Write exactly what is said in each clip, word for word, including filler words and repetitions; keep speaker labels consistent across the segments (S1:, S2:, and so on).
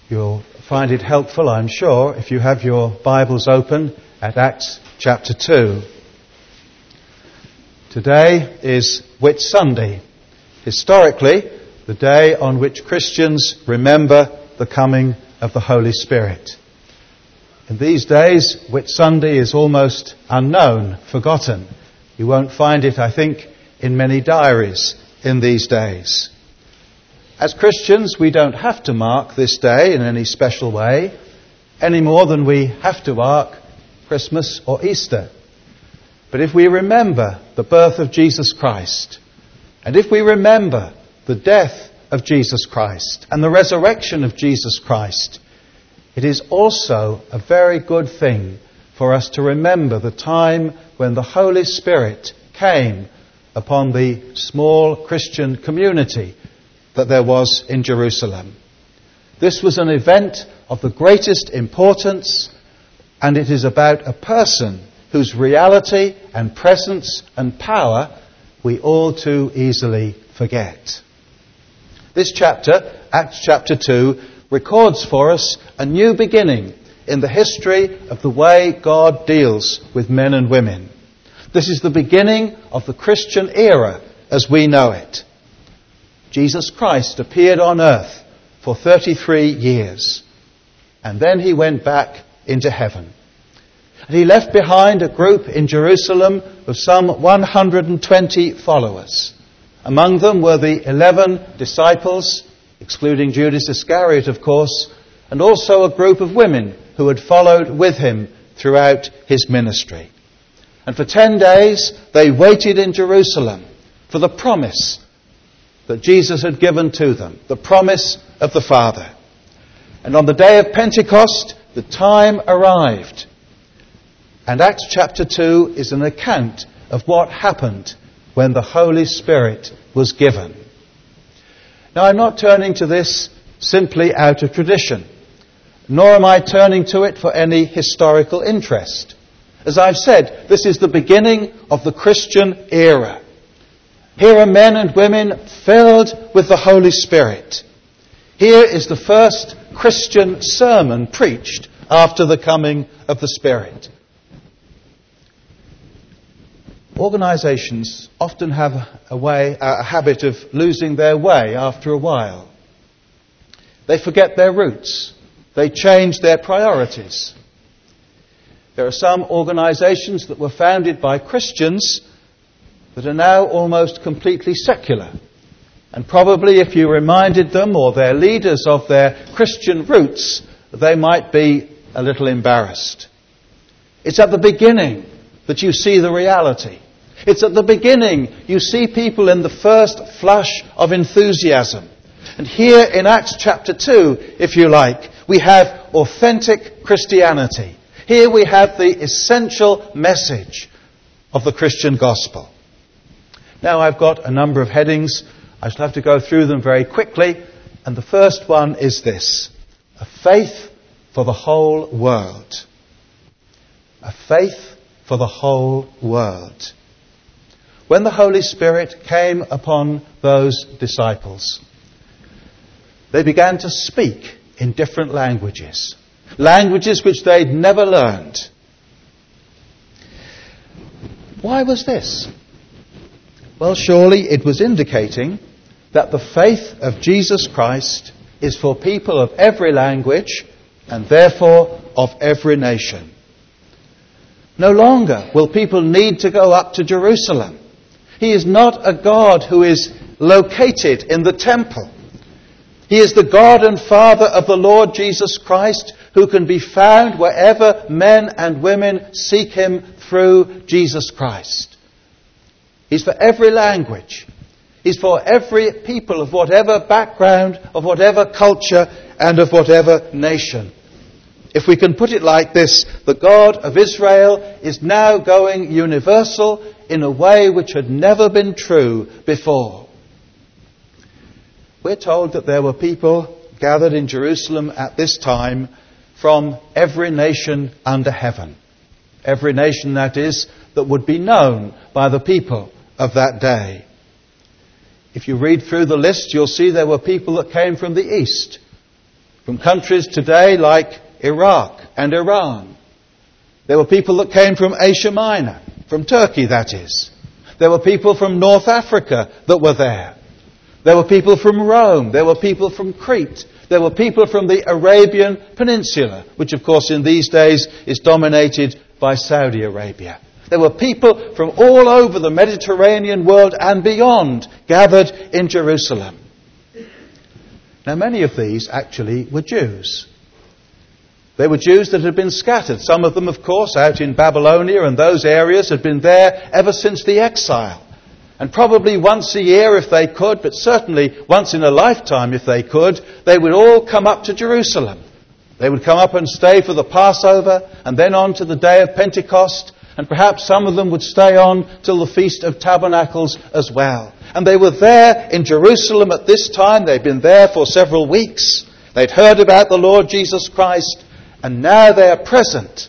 S1: You'll find it helpful, I'm sure, if you have your Bibles open at Acts chapter two. Today is Whit Sunday, historically the day on which Christians remember the coming of the Holy Spirit. In these days, Whit Sunday is almost unknown, forgotten. You won't find it, I think, in many diaries in these days. As Christians, we don't have to mark this day in any special way, any more than we have to mark Christmas or Easter. But if we remember the birth of Jesus Christ, and if we remember the death of Jesus Christ and the resurrection of Jesus Christ, it is also a very good thing for us to remember the time when the Holy Spirit came upon the small Christian community that there was in Jerusalem. This was an event of the greatest importance, and it is about a person whose reality and presence and power we all too easily forget. This chapter, Acts chapter two, records for us a new beginning in the history of the way God deals with men and women. This is the beginning of the Christian era as we know it. Jesus Christ appeared on earth for thirty-three years, and then he went back into heaven. And he left behind a group in Jerusalem of some one hundred twenty followers. Among them were the eleven disciples, excluding Judas Iscariot, of course, and also a group of women who had followed with him throughout his ministry. And for ten days they waited in Jerusalem for the promise that Jesus had given to them, the promise of the Father. And on the day of Pentecost, the time arrived. And Acts chapter two is an account of what happened when the Holy Spirit was given. Now, I'm not turning to this simply out of tradition, nor am I turning to it for any historical interest. As I've said, this is the beginning of the Christian era. Here are men and women filled with the Holy Spirit. Here is the first Christian sermon preached after the coming of the Spirit. Organisations often have a way, a habit of losing their way after a while. They forget their roots. They change their priorities. There are some organisations that were founded by Christians that are now almost completely secular. And probably if you reminded them or their leaders of their Christian roots, they might be a little embarrassed. It's at the beginning that you see the reality. It's at the beginning you see people in the first flush of enthusiasm. And here in Acts chapter two, if you like, we have authentic Christianity. Here we have the essential message of the Christian gospel. Now I've got a number of headings. I shall have to go through them very quickly. And the first one is this: a faith for the whole world. A faith for the whole world. When the Holy Spirit came upon those disciples, they began to speak in different languages. Languages which they'd never learned. Why was this? Well, surely it was indicating that the faith of Jesus Christ is for people of every language and therefore of every nation. No longer will people need to go up to Jerusalem. He is not a God who is located in the temple. He is the God and Father of the Lord Jesus Christ, who can be found wherever men and women seek him through Jesus Christ. He's for every language. He's for every people of whatever background, of whatever culture, and of whatever nation. If we can put it like this, the God of Israel is now going universal in a way which had never been true before. We're told that there were people gathered in Jerusalem at this time from every nation under heaven. Every nation, that is, that would be known by the people of that day. If you read through the list, you'll see there were people that came from the east, from countries today like Iraq and Iran. There were people that came from Asia Minor, from Turkey that is. There were people from North Africa that were there. There were people from Rome. There were people from Crete. There were people from the Arabian Peninsula, which of course in these days is dominated by Saudi Arabia. There were people from all over the Mediterranean world and beyond gathered in Jerusalem. Now many of these actually were Jews. They were Jews that had been scattered. Some of them, of course, out in Babylonia and those areas had been there ever since the exile. And probably once a year if they could, but certainly once in a lifetime if they could, they would all come up to Jerusalem. They would come up and stay for the Passover and then on to the day of Pentecost. And perhaps some of them would stay on till the Feast of Tabernacles as well. And they were there in Jerusalem at this time. They'd been there for several weeks. They'd heard about the Lord Jesus Christ. And now they are present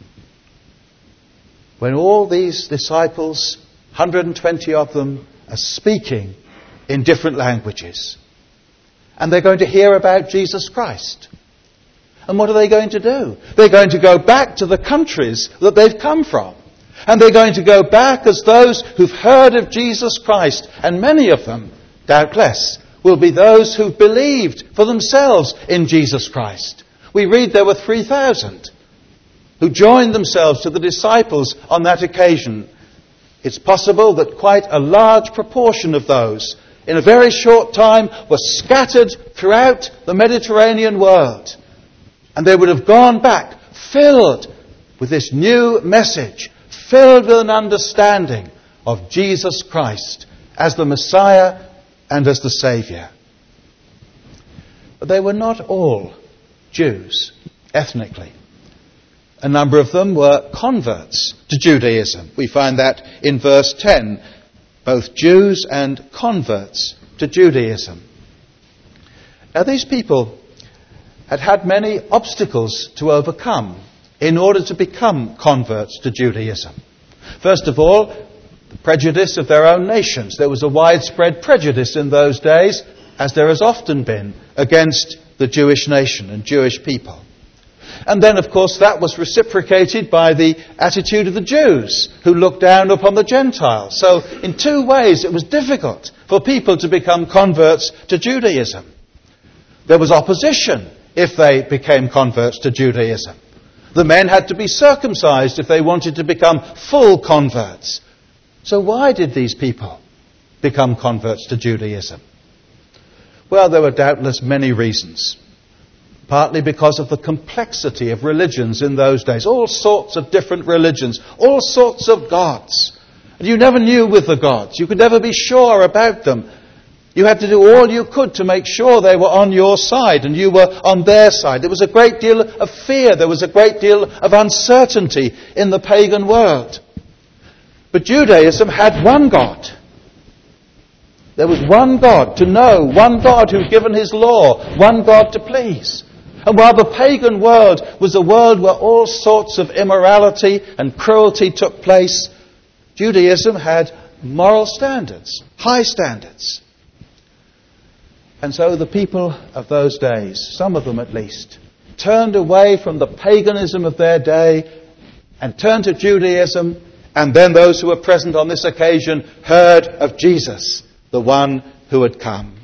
S1: when all these disciples, one hundred twenty of them, are speaking in different languages. And they're going to hear about Jesus Christ. And what are they going to do? They're going to go back to the countries that they've come from. And they're going to go back as those who've heard of Jesus Christ. And many of them, doubtless, will be those who've believed for themselves in Jesus Christ. We read there were three thousand who joined themselves to the disciples on that occasion. It's possible that quite a large proportion of those, in a very short time, were scattered throughout the Mediterranean world. And they would have gone back filled with this new message, filled with an understanding of Jesus Christ as the Messiah and as the Saviour. But they were not all Jews, ethnically. A number of them were converts to Judaism. We find that in verse ten, both Jews and converts to Judaism. Now these people had had many obstacles to overcome in order to become converts to Judaism. First of all, the prejudice of their own nations. There was a widespread prejudice in those days, as there has often been, against the Jewish nation and Jewish people. And then, of course, that was reciprocated by the attitude of the Jews, who looked down upon the Gentiles. So, in two ways, it was difficult for people to become converts to Judaism. There was opposition if they became converts to Judaism. The men had to be circumcised if they wanted to become full converts. So why did these people become converts to Judaism? Well, there were doubtless many reasons. Partly because of the complexity of religions in those days. All sorts of different religions. All sorts of gods. And you never knew with the gods. You could never be sure about them. You had to do all you could to make sure they were on your side and you were on their side. There was a great deal of fear. There was a great deal of uncertainty in the pagan world. But Judaism had one God. There was one God to know, one God who'd given his law, one God to please. And while the pagan world was a world where all sorts of immorality and cruelty took place, Judaism had moral standards, high standards. And so the people of those days, some of them at least, turned away from the paganism of their day and turned to Judaism. And then those who were present on this occasion heard of Jesus, the one who had come.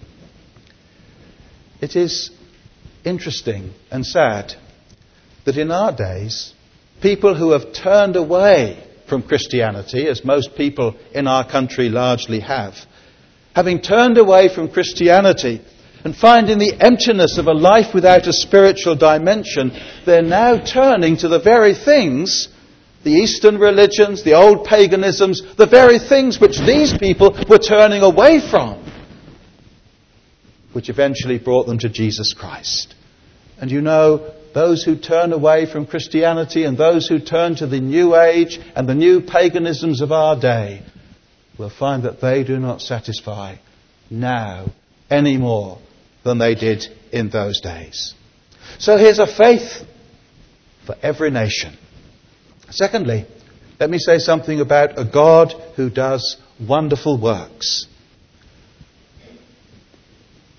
S1: It is interesting and sad that in our days, people who have turned away from Christianity, as most people in our country largely have, having turned away from Christianity and finding the emptiness of a life without a spiritual dimension, they're now turning to the very things, the Eastern religions, the old paganisms, the very things which these people were turning away from, which eventually brought them to Jesus Christ. And you know, those who turn away from Christianity and those who turn to the New Age and the new paganisms of our day will find that they do not satisfy now any more than they did in those days. So here's a faith for every nation. Secondly, let me say something about a God who does wonderful works.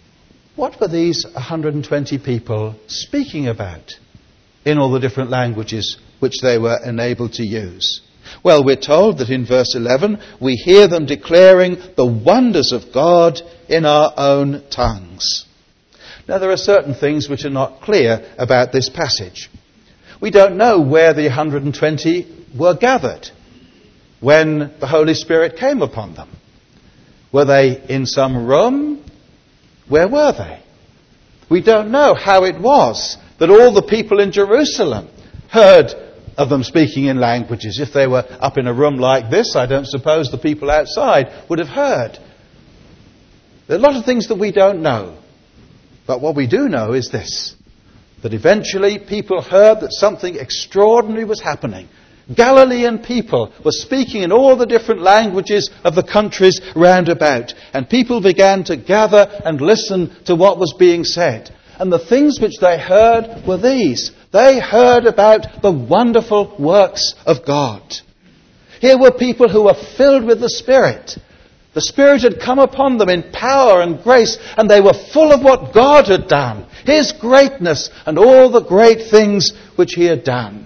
S1: what were these one hundred twenty people speaking about in all the different languages which they were enabled to use? Well, we're told that in verse eleven, we hear them declaring the wonders of God in our own tongues. Now, there are certain things which are not clear about this passage. We don't know where the one hundred twenty were gathered when the Holy Spirit came upon them. Were they in some room? Where were they? We don't know how it was that all the people in Jerusalem heard of them speaking in languages. If they were up in a room like this, I don't suppose the people outside would have heard. There are a lot of things that we don't know. But what we do know is this, that eventually people heard that something extraordinary was happening. Galilean people were speaking in all the different languages of the countries round about, and people began to gather and listen to what was being said. And the things which they heard were these. They heard about the wonderful works of God. Here were people who were filled with the Spirit. The Spirit had come upon them in power and grace, and they were full of what God had done, His greatness and all the great things which He had done.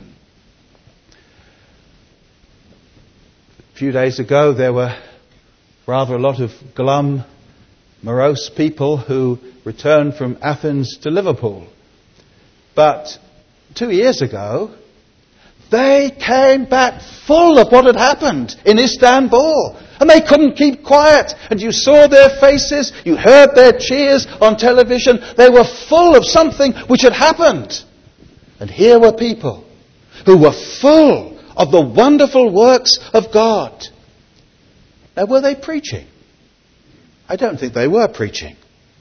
S1: A few days ago, there were rather a lot of glum, morose people who returned from Athens to Liverpool. But two years ago, they came back full of what had happened in Istanbul. And they couldn't keep quiet. And you saw their faces, you heard their cheers on television. They were full of something which had happened. And here were people who were full of the wonderful works of God. Now, were they preaching? I don't think they were preaching.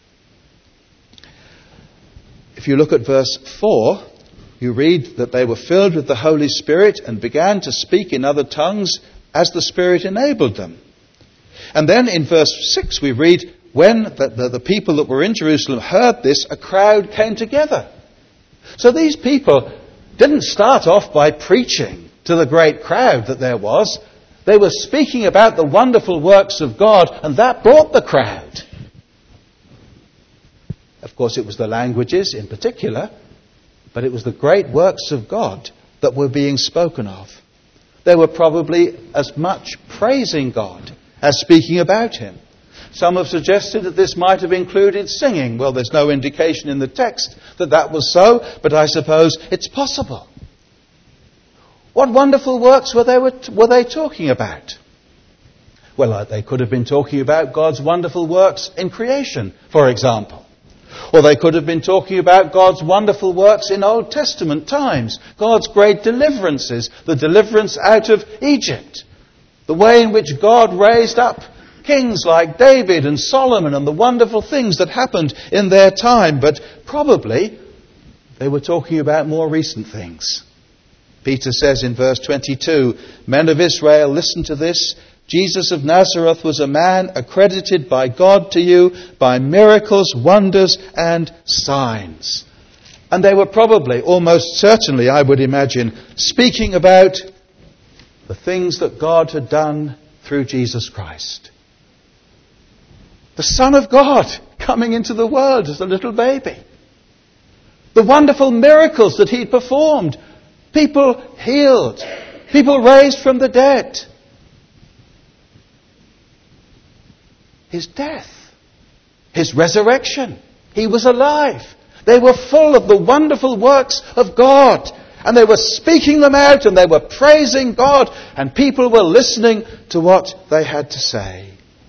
S1: If you look at verse four, you read that they were filled with the Holy Spirit and began to speak in other tongues as the Spirit enabled them. And then in verse six we read, when the, the, the people that were in Jerusalem heard this, a crowd came together. So these people didn't start off by preaching to the great crowd that there was. They were speaking about the wonderful works of God, and that brought the crowd. Of course, it was the languages in particular, but it was the great works of God that were being spoken of. They were probably as much praising God as speaking about Him. Some have suggested that this might have included singing. Well, there's no indication in the text that that was so, but I suppose it's possible. What wonderful works were they, were they talking about? Well, they could have been talking about God's wonderful works in creation, for example. Or they could have been talking about God's wonderful works in Old Testament times. God's great deliverances, the deliverance out of Egypt. The way in which God raised up kings like David and Solomon and the wonderful things that happened in their time. But probably they were talking about more recent things. Peter says in verse twenty-two, "Men of Israel, listen to this. Jesus of Nazareth was a man accredited by God to you by miracles, wonders, and signs." And they were probably, almost certainly, I would imagine, speaking about the things that God had done through Jesus Christ. The Son of God coming into the world as a little baby. The wonderful miracles that He performed. People healed. People raised from the dead. His death. His resurrection. He was alive. They were full of the wonderful works of God. And they were speaking them out and they were praising God. And people were listening to what they had to say.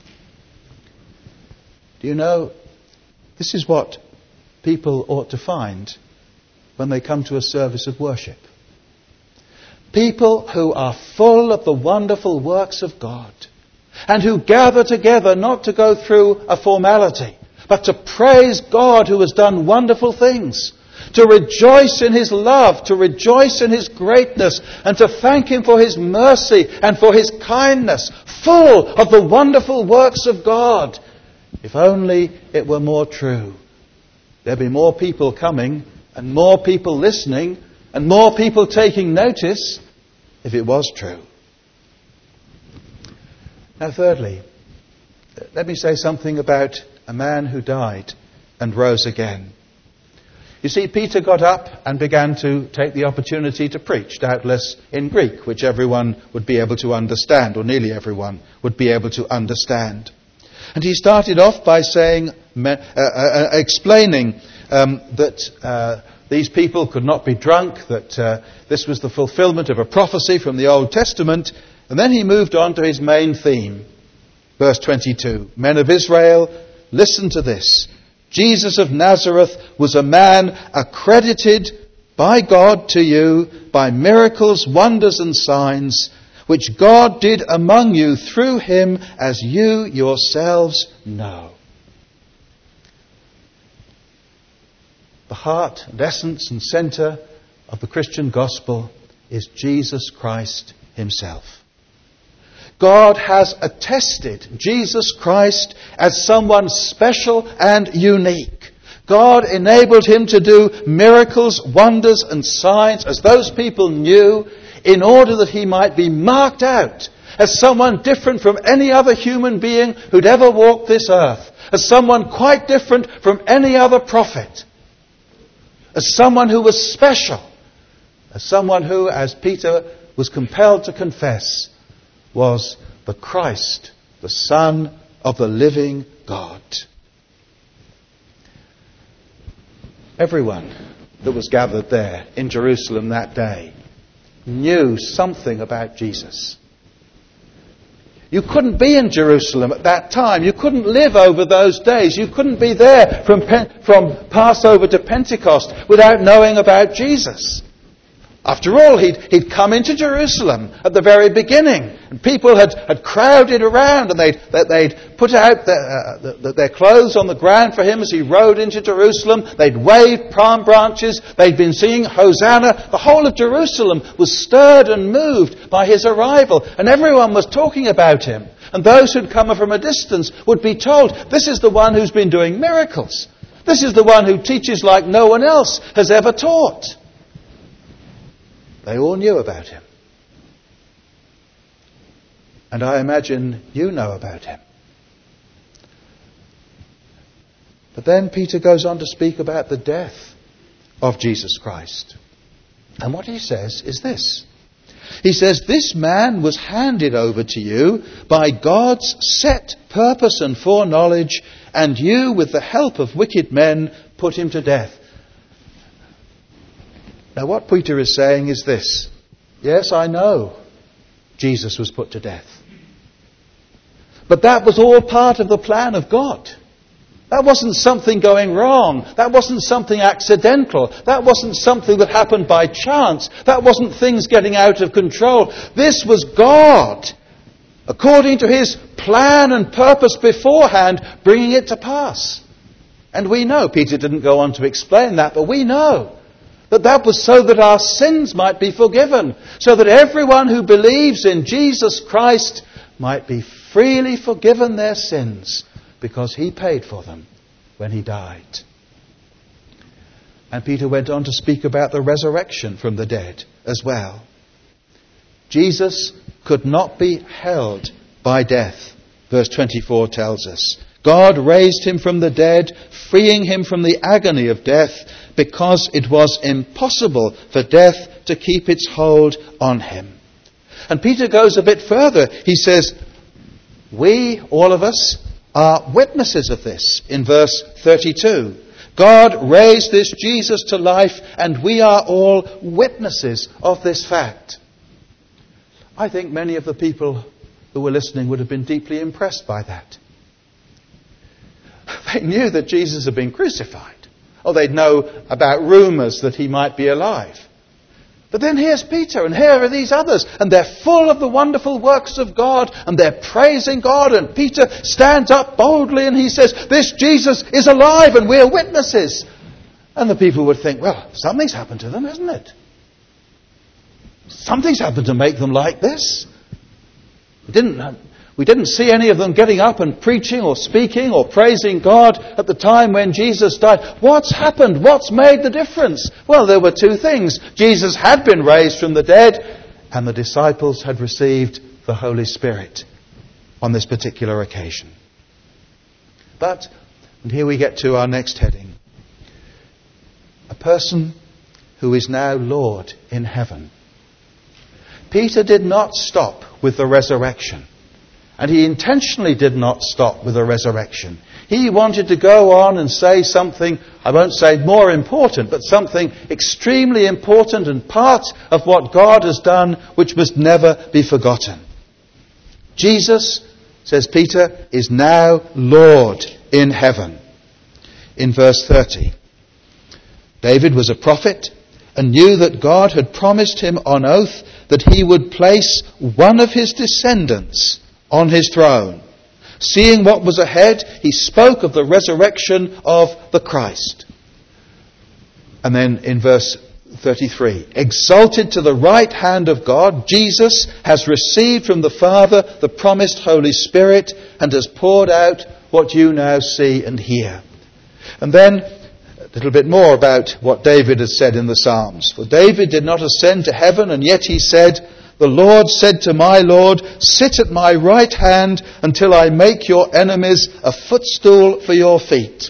S1: Do you know, this is what people ought to find when they come to a service of worship. People who are full of the wonderful works of God and who gather together not to go through a formality, but to praise God who has done wonderful things, to rejoice in His love, to rejoice in His greatness, and to thank Him for His mercy and for His kindness, full of the wonderful works of God. If only it were more true. There'd be more people coming and more people listening and more people taking notice if it was true. Now, thirdly, let me say something about a man who died and rose again. You see, Peter got up and began to take the opportunity to preach, doubtless in Greek, which everyone would be able to understand, or nearly everyone would be able to understand. And he started off by saying, uh, uh, explaining um, that uh, these people could not be drunk, that uh, this was the fulfillment of a prophecy from the Old Testament. And then he moved on to his main theme. Verse twenty-two, Men of Israel, listen to this. Jesus of Nazareth was a man accredited by God to you by miracles, wonders and signs, which God did among you through him, as you yourselves know. The heart and essence and centre of the Christian gospel is Jesus Christ himself. God has attested Jesus Christ as someone special and unique. God enabled him to do miracles, wonders and signs, as those people knew, in order that he might be marked out as someone different from any other human being who'd ever walked this earth, as someone quite different from any other prophet, as someone who was special, as someone who, as Peter was compelled to confess, was the Christ, the Son of the living God. Everyone that was gathered there in Jerusalem that day knew something about Jesus. You couldn't be in Jerusalem at that time. You couldn't live over those days. You couldn't be there from, Pen- from Passover to Pentecost without knowing about Jesus. After all, he'd, he'd come into Jerusalem at the very beginning, and people had, had crowded around, and they'd, they'd put out their, uh, the, their clothes on the ground for him as he rode into Jerusalem. They'd waved palm branches. They'd been singing Hosanna. The whole of Jerusalem was stirred and moved by his arrival, and everyone was talking about him. And those who'd come from a distance would be told, this is the one who's been doing miracles. This is the one who teaches like no one else has ever taught. They all knew about him. And I imagine you know about him. But then Peter goes on to speak about the death of Jesus Christ. And what he says is this. He says, this man was handed over to you by God's set purpose and foreknowledge, and you, with the help of wicked men, put him to death. Now what Peter is saying is this. Yes, I know Jesus was put to death. But that was all part of the plan of God. That wasn't something going wrong. That wasn't something accidental. That wasn't something that happened by chance. That wasn't things getting out of control. This was God, according to his plan and purpose beforehand, bringing it to pass. And we know, Peter didn't go on to explain that, but we know that that was so that our sins might be forgiven, so that everyone who believes in Jesus Christ might be freely forgiven their sins, because he paid for them when he died. And Peter went on to speak about the resurrection from the dead as well. Jesus could not be held by death, verse twenty-four tells us. God raised him from the dead, freeing him from the agony of death, because it was impossible for death to keep its hold on him. And Peter goes a bit further. He says, we, all of us, are witnesses of this in verse thirty-two. God raised this Jesus to life, and we are all witnesses of this fact. I think many of the people who were listening would have been deeply impressed by that. They knew that Jesus had been crucified. Or they'd know about rumours that he might be alive. But then here's Peter, and here are these others, and they're full of the wonderful works of God, and they're praising God, and Peter stands up boldly and he says, this Jesus is alive, and we're witnesses. And the people would think, well, something's happened to them, hasn't it? Something's happened to make them like this. We didn't... We didn't see any of them getting up and preaching or speaking or praising God at the time when Jesus died. What's happened? What's made the difference? Well, there were two things. Jesus had been raised from the dead, and the disciples had received the Holy Spirit on this particular occasion. But And here we get to our next heading. A person who is now Lord in heaven. Peter did not stop with the resurrection. And he intentionally did not stop with the resurrection. He wanted to go on and say something, I won't say more important, but something extremely important and part of what God has done, which must never be forgotten. Jesus, says Peter, is now Lord in heaven. In verse thirty, David was a prophet and knew that God had promised him on oath that he would place one of his descendants on his throne. Seeing what was ahead, he spoke of the resurrection of the Christ. And then in verse thirty-three, exalted to the right hand of God, Jesus has received from the Father the promised Holy Spirit and has poured out what you now see and hear. And then a little bit more about what David has said in the Psalms. For David did not ascend to heaven, and yet he said, the Lord said to my Lord, sit at my right hand until I make your enemies a footstool for your feet.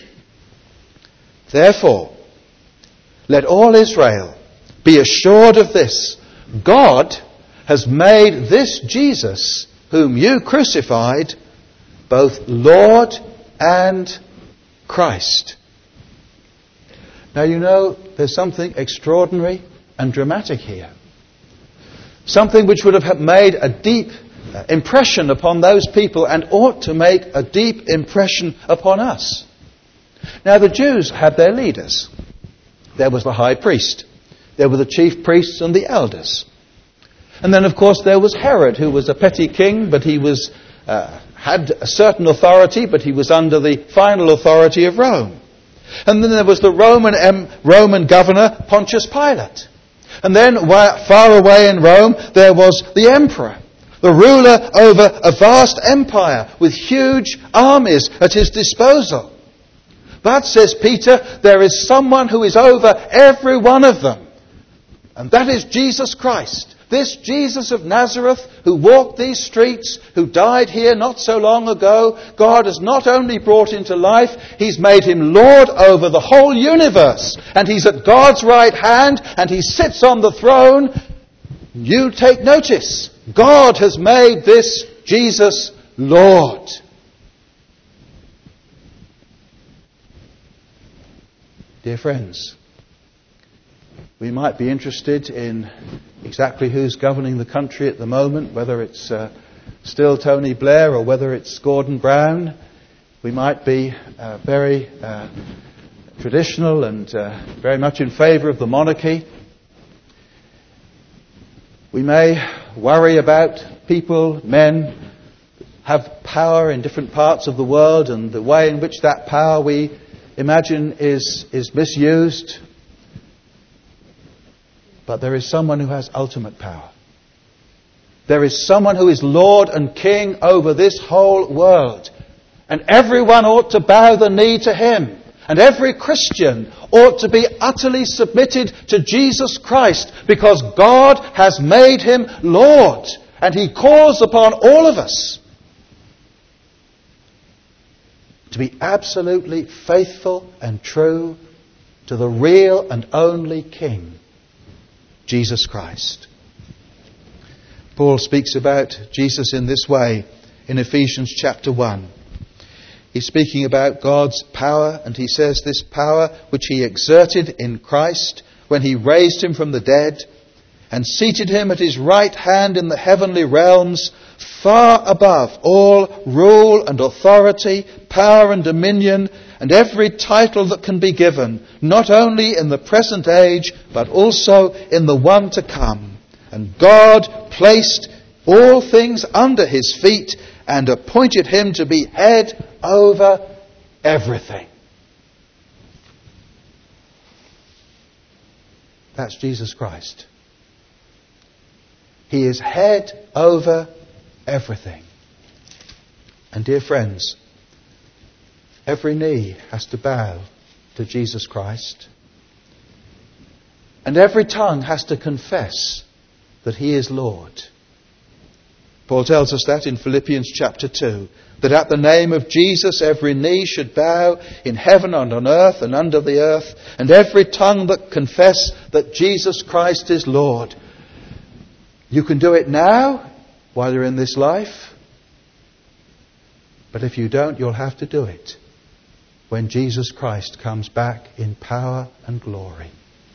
S1: Therefore, let all Israel be assured of this. God has made this Jesus, whom you crucified, both Lord and Christ. Now you know there's something extraordinary and dramatic here. Something which would have made a deep impression upon those people and ought to make a deep impression upon us. Now the Jews had their leaders. There was the high priest. There were the chief priests and the elders. And then of course there was Herod, who was a petty king, but he was uh, had a certain authority, but he was under the final authority of Rome. And then there was the Roman um, Roman governor, Pontius Pilate. And then far away in Rome, there was the emperor, the ruler over a vast empire with huge armies at his disposal. But, says Peter, there is someone who is over every one of them. And that is Jesus Christ. This Jesus of Nazareth, who walked these streets, who died here not so long ago, God has not only brought into life, He's made Him Lord over the whole universe. And He's at God's right hand, and He sits on the throne. You take notice. God has made this Jesus Lord. Dear friends, we might be interested in exactly who's governing the country at the moment, whether it's uh, still Tony Blair or whether it's Gordon Brown. We might be uh, very uh, traditional and uh, very much in favour of the monarchy. We may worry about people, men, have power in different parts of the world and the way in which that power we imagine is, is misused. But there is someone who has ultimate power. There is someone who is Lord and King over this whole world. And everyone ought to bow the knee to Him. And every Christian ought to be utterly submitted to Jesus Christ, because God has made Him Lord. And He calls upon all of us to be absolutely faithful and true to the real and only King, Jesus Christ. Paul speaks about Jesus in this way in Ephesians chapter one. He's speaking about God's power, and he says this power which He exerted in Christ when He raised Him from the dead and seated Him at His right hand in the heavenly realms, far above all rule and authority, power and dominion, and every title that can be given, not only in the present age, but also in the one to come. And God placed all things under His feet and appointed Him to be head over everything. That's Jesus Christ. He is head over everything. And dear friends, every knee has to bow to Jesus Christ. And every tongue has to confess that He is Lord. Paul tells us that in Philippians chapter two, that at the name of Jesus every knee should bow in heaven and on earth and under the earth, and every tongue that confess that Jesus Christ is Lord. You can do it now while you're in this life, but if you don't, you'll have to do it when Jesus Christ comes back in power and glory.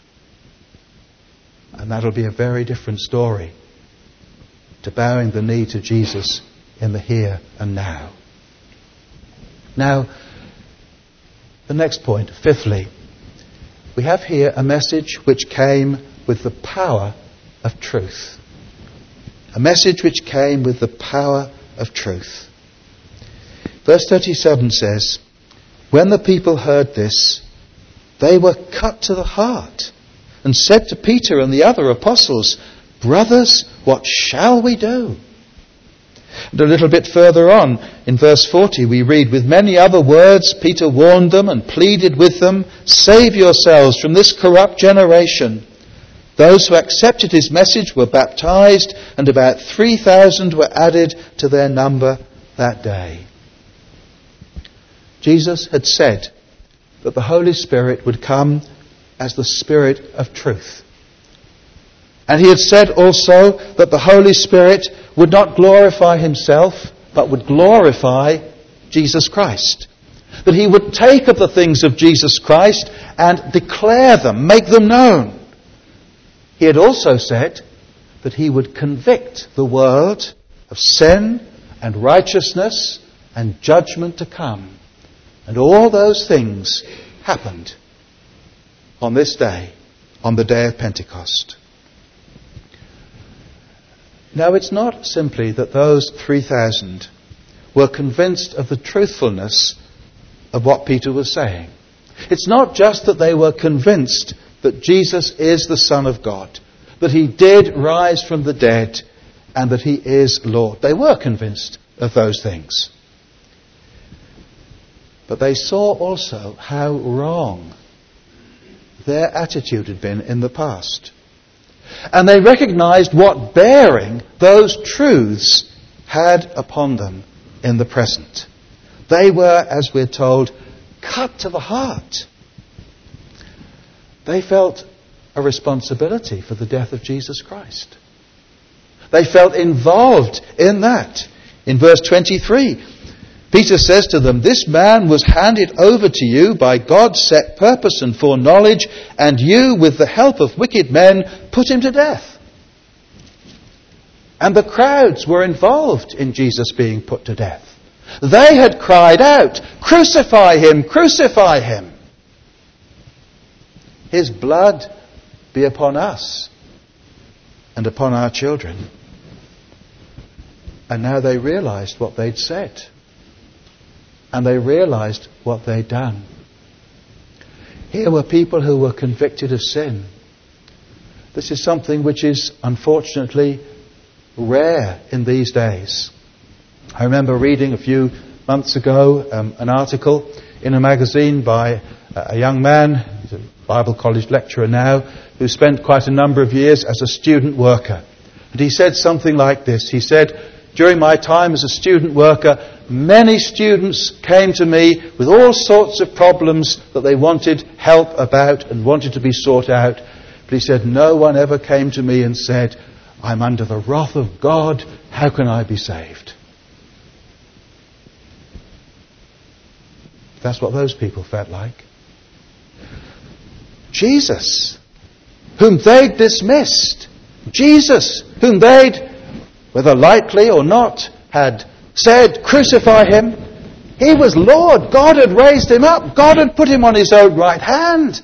S1: And that'll be a very different story to bowing the knee to Jesus in the here and now. Now, the next point, fifthly, we have here a message which came with the power of truth. A message which came with the power of truth. Verse thirty-seven says, when the people heard this, they were cut to the heart and said to Peter and the other apostles, brothers, what shall we do? And a little bit further on, in verse forty, we read, with many other words, Peter warned them and pleaded with them, save yourselves from this corrupt generation. Those who accepted his message were baptized, and about three thousand were added to their number that day. Jesus had said that the Holy Spirit would come as the Spirit of truth. And he had said also that the Holy Spirit would not glorify himself, but would glorify Jesus Christ. That he would take of the things of Jesus Christ and declare them, make them known. He had also said that he would convict the world of sin and righteousness and judgment to come. And all those things happened on this day, on the day of Pentecost. Now, it's not simply that those three thousand were convinced of the truthfulness of what Peter was saying. It's not just that they were convinced that Jesus is the Son of God, that he did rise from the dead, and that he is Lord. They were convinced of those things. But they saw also how wrong their attitude had been in the past. And they recognized what bearing those truths had upon them in the present. They were, as we're told, cut to the heart. They felt a responsibility for the death of Jesus Christ. They felt involved in that. In verse twenty-three, Peter says to them, this man was handed over to you by God's set purpose and foreknowledge, and you, with the help of wicked men, put him to death. And the crowds were involved in Jesus being put to death. They had cried out, crucify him, crucify him. His blood be upon us and upon our children. And now they realized what they'd said. And they realized what they'd done. Here were people who were convicted of sin. This is something which is unfortunately rare in these days. I remember reading a few months ago um, an article in a magazine by a young man, he's a Bible college lecturer now, who spent quite a number of years as a student worker. And he said something like this. He said, during my time as a student worker, many students came to me with all sorts of problems that they wanted help about and wanted to be sought out. But he said, no one ever came to me and said, I'm under the wrath of God, how can I be saved? That's what those people felt like. Jesus, whom they'd dismissed. Jesus, whom they'd, whether lightly or not, had said, crucify him. He was Lord. God had raised him up. God had put him on his own right hand.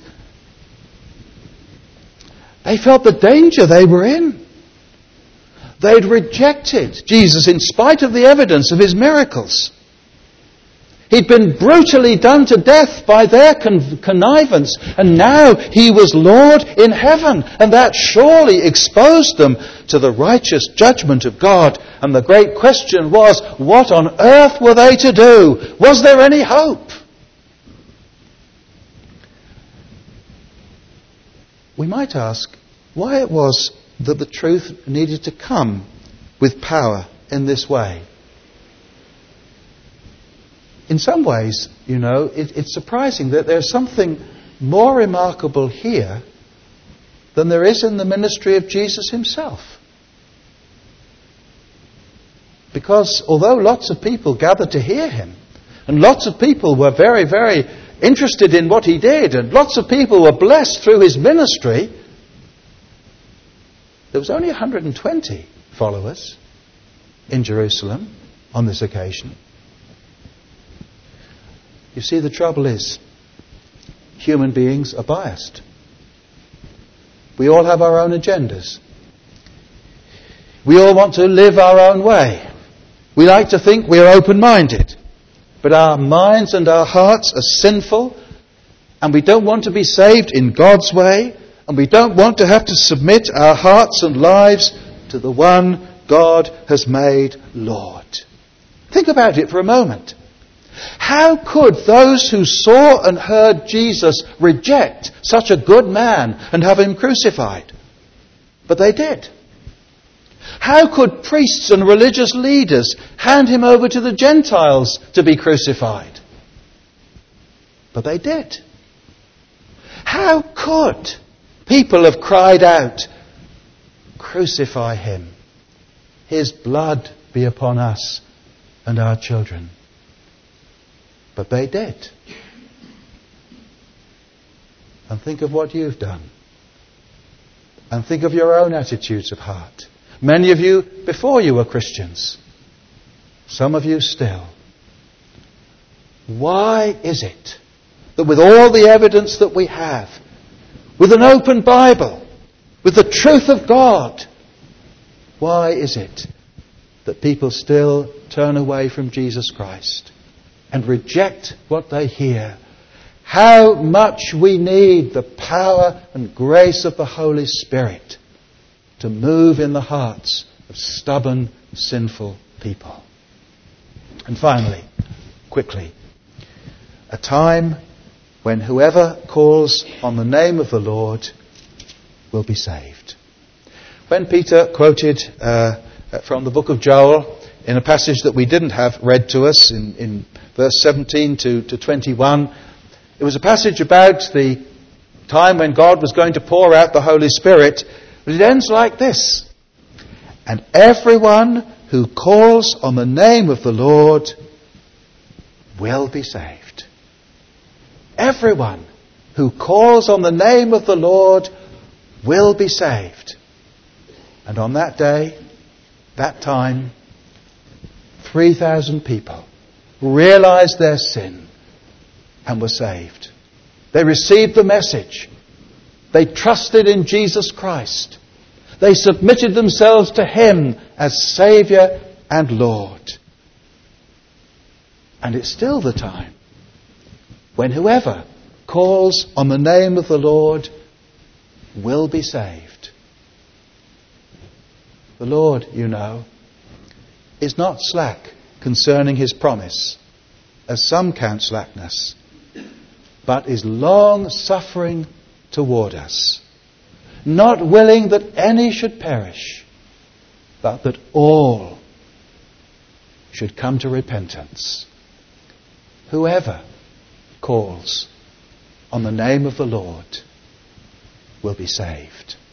S1: They felt the danger they were in. They'd rejected Jesus in spite of the evidence of his miracles. He'd been brutally done to death by their con- connivance, and now he was Lord in heaven, and that surely exposed them to the righteous judgment of God. And the great question was, what on earth were they to do? Was there any hope? We might ask why it was that the truth needed to come with power in this way. In some ways, you know, it, it's surprising that there's something more remarkable here than there is in the ministry of Jesus himself. Because although lots of people gathered to hear him, and lots of people were very, very interested in what he did, and lots of people were blessed through his ministry, there was only one hundred twenty followers in Jerusalem on this occasion. You see, the trouble is, human beings are biased. We all have our own agendas. We all want to live our own way. We like to think we are open-minded. But our minds and our hearts are sinful, and we don't want to be saved in God's way, and we don't want to have to submit our hearts and lives to the one God has made Lord. Think about it for a moment. How could those who saw and heard Jesus reject such a good man and have him crucified? But they did. How could priests and religious leaders hand him over to the Gentiles to be crucified? But they did. How could people have cried out, "Crucify him. His blood be upon us and our children"? But they did. And think of what you've done. And think of your own attitudes of heart. Many of you before you were Christians. Some of you still. Why is it that with all the evidence that we have, with an open Bible, with the truth of God, why is it that people still turn away from Jesus Christ and reject what they hear? How much we need the power and grace of the Holy Spirit to move in the hearts of stubborn, sinful people. And finally, quickly, a time when whoever calls on the name of the Lord will be saved. When Peter quoted uh, from the book of Joel in a passage that we didn't have read to us in, in verse seventeen to, to twenty-one, it was a passage about the time when God was going to pour out the Holy Spirit. But it ends like this: "And everyone who calls on the name of the Lord will be saved." Everyone who calls on the name of the Lord will be saved. And on that day, that time, three thousand people realized their sin and were saved. They received the message. They trusted in Jesus Christ. They submitted themselves to him as Saviour and Lord. And it's still the time when whoever calls on the name of the Lord will be saved. The Lord, you know, is not slack concerning his promise, as some count slackness, but is long-suffering toward us, not willing that any should perish, but that all should come to repentance. Whoever calls on the name of the Lord will be saved.